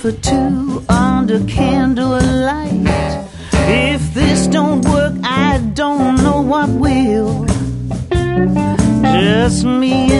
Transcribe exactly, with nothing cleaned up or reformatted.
for two under candlelight. If this don't work, I don't know what will. Just me